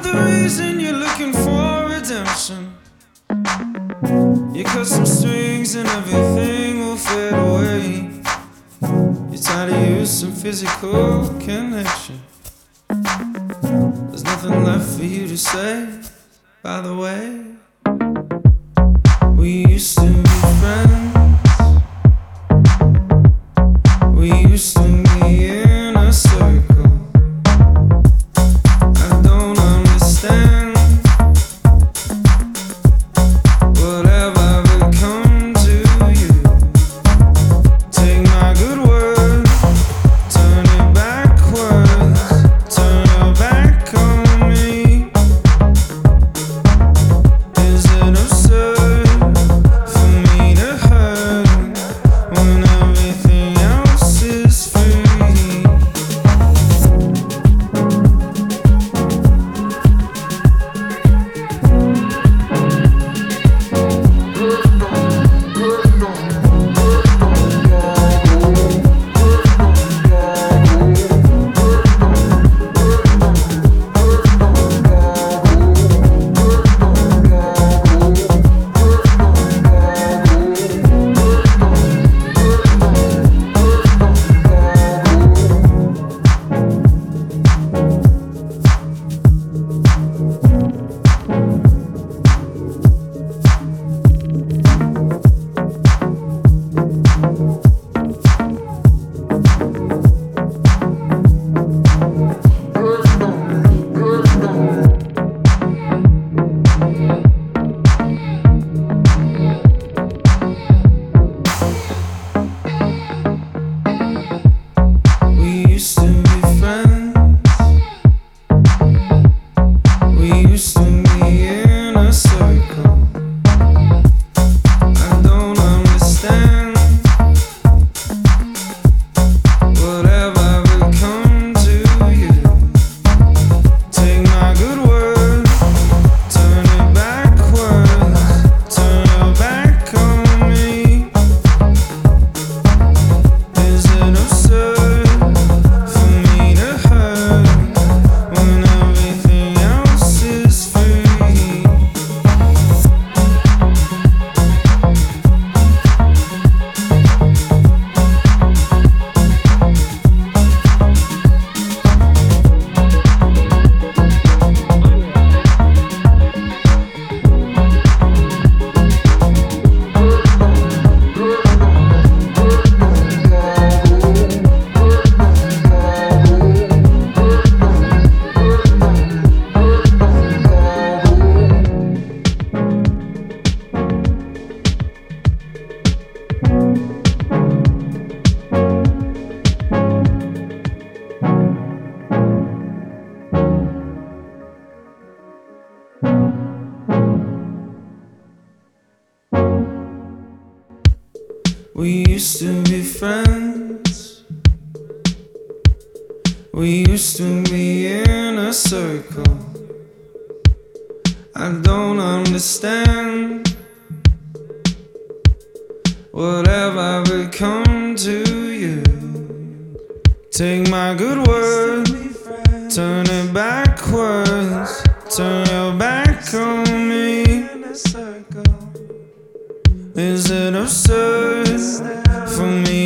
the reason you're looking for redemption. You cut some strings and everything will fade away. You're tired of using physical connection. There's nothing left for you to say, by the way. We used to be friends. We used to be in a circle. I don't understand what have I become to you. Take my good word, turn it backwards, turn your back on me. Is it absurd for me to hurt when everything else is free? We used to be friends. We used to be in a circle. I don't understand what have I become to you. Take my good word, turn it backwards, turn your back on me. Is it absurd for me to hurt when everything else is free? We used to be friends. We used to be in a circle. I don't understand what have I become to you. Take my good word, turn it backwards, turn your back on me. Is it absurd for me